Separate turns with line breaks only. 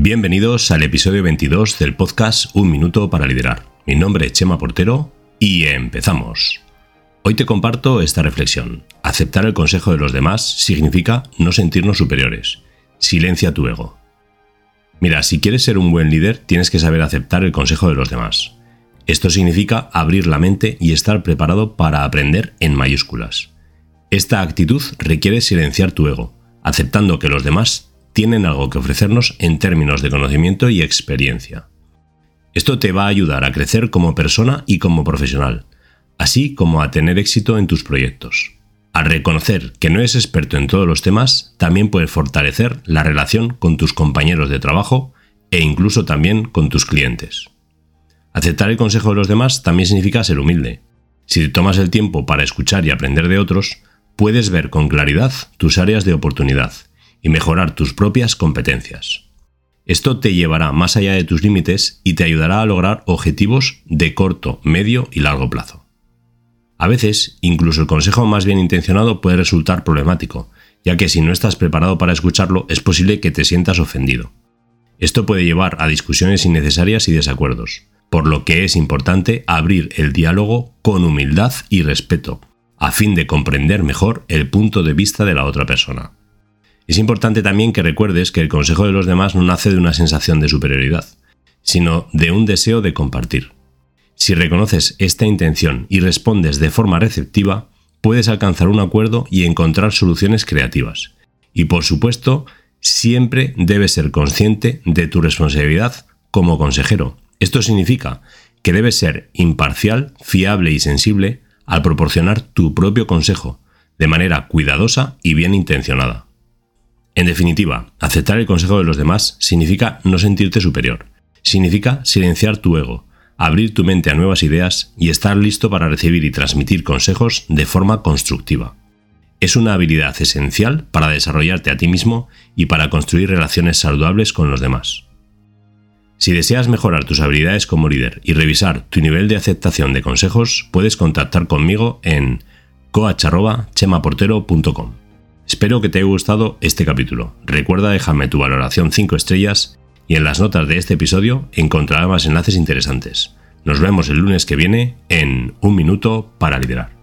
Bienvenidos al episodio 22 del podcast Un Minuto para Liderar. Mi nombre es Chema Portero y empezamos. Hoy te comparto esta reflexión. Aceptar el consejo de los demás significa no sentirnos superiores. Silencia tu ego. Mira, si quieres ser un buen líder, tienes que saber aceptar el consejo de los demás. Esto significa abrir la mente y estar preparado para aprender en mayúsculas. Esta actitud requiere silenciar tu ego, aceptando que los demás tienen algo que ofrecernos en términos de conocimiento y experiencia. Esto te va a ayudar a crecer como persona y como profesional, así como a tener éxito en tus proyectos. Al reconocer que no eres experto en todos los temas, también puedes fortalecer la relación con tus compañeros de trabajo e incluso también con tus clientes. Aceptar el consejo de los demás también significa ser humilde. Si te tomas el tiempo para escuchar y aprender de otros, puedes ver con claridad tus áreas de oportunidad y mejorar tus propias competencias. Esto te llevará más allá de tus límites y te ayudará a lograr objetivos de corto, medio y largo plazo. A veces, incluso el consejo más bien intencionado puede resultar problemático, ya que si no estás preparado para escucharlo, es posible que te sientas ofendido. Esto puede llevar a discusiones innecesarias y desacuerdos, por lo que es importante abrir el diálogo con humildad y respeto, a fin de comprender mejor el punto de vista de la otra persona. Es importante también que recuerdes que el consejo de los demás no nace de una sensación de superioridad, sino de un deseo de compartir. Si reconoces esta intención y respondes de forma receptiva, puedes alcanzar un acuerdo y encontrar soluciones creativas. Y por supuesto, siempre debes ser consciente de tu responsabilidad como consejero. Esto significa que debes ser imparcial, fiable y sensible al proporcionar tu propio consejo, de manera cuidadosa y bien intencionada. En definitiva, aceptar el consejo de los demás significa no sentirte superior. Significa silenciar tu ego, abrir tu mente a nuevas ideas y estar listo para recibir y transmitir consejos de forma constructiva. Es una habilidad esencial para desarrollarte a ti mismo y para construir relaciones saludables con los demás. Si deseas mejorar tus habilidades como líder y revisar tu nivel de aceptación de consejos, puedes contactar conmigo en coach@chemaportero.com. Espero que te haya gustado este capítulo. Recuerda dejarme tu valoración 5 estrellas y en las notas de este episodio encontrarás más enlaces interesantes. Nos vemos el lunes que viene en Un Minuto para Liderar.